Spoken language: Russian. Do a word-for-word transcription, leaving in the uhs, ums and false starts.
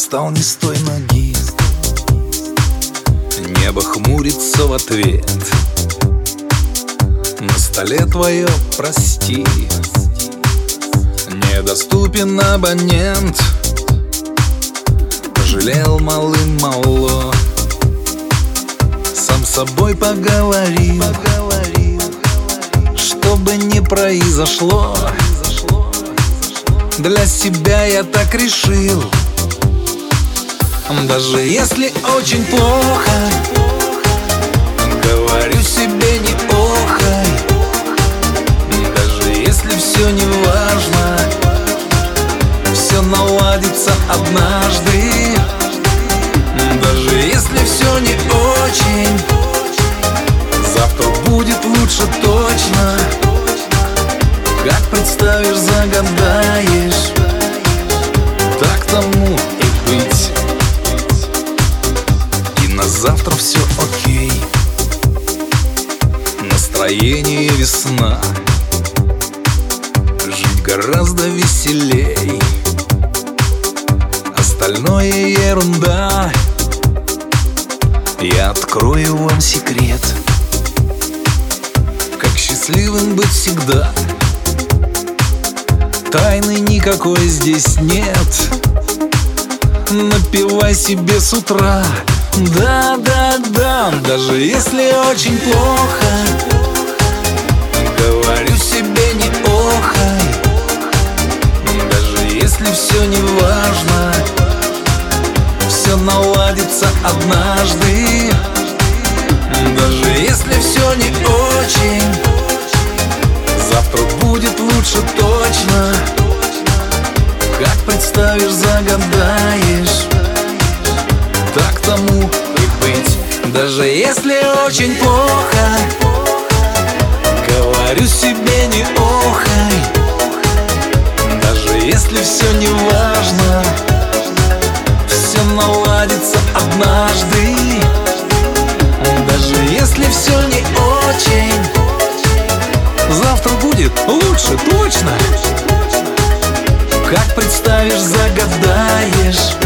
встал не с той ноги. Небо хмурится в ответ. На столе твое прости. Недоступен абонент. Пожалел малым-мало. Сам с собой поговорил. Что бы ни произошло, для себя я так решил. Даже если очень плохо, говорю себе не охай. Даже если все не важно, все наладится однажды. Даже если все не очень, завтра будет лучше точно. Как представишь, загадаешь, так тому и быть. И на завтра все окей. Настроение весна. Жить гораздо веселей. Остальное ерунда. Я открою вам секрет. Как счастливым быть всегда. Тайны никакой здесь нет. Напивай себе с утра. Да, да, да. Даже если очень плохо, говорю себе не охай. Даже если все не важно, все наладится однажды. Даже если все не очень, завтра будет лучше точно. Как представишь, загадаешь, так тому и быть. Даже если очень плохо, говорю себе не охай. Даже если все не важно, все наладится однажды. Даже если все не очень, завтра будет лучше точно. Как представишь, загадаешь,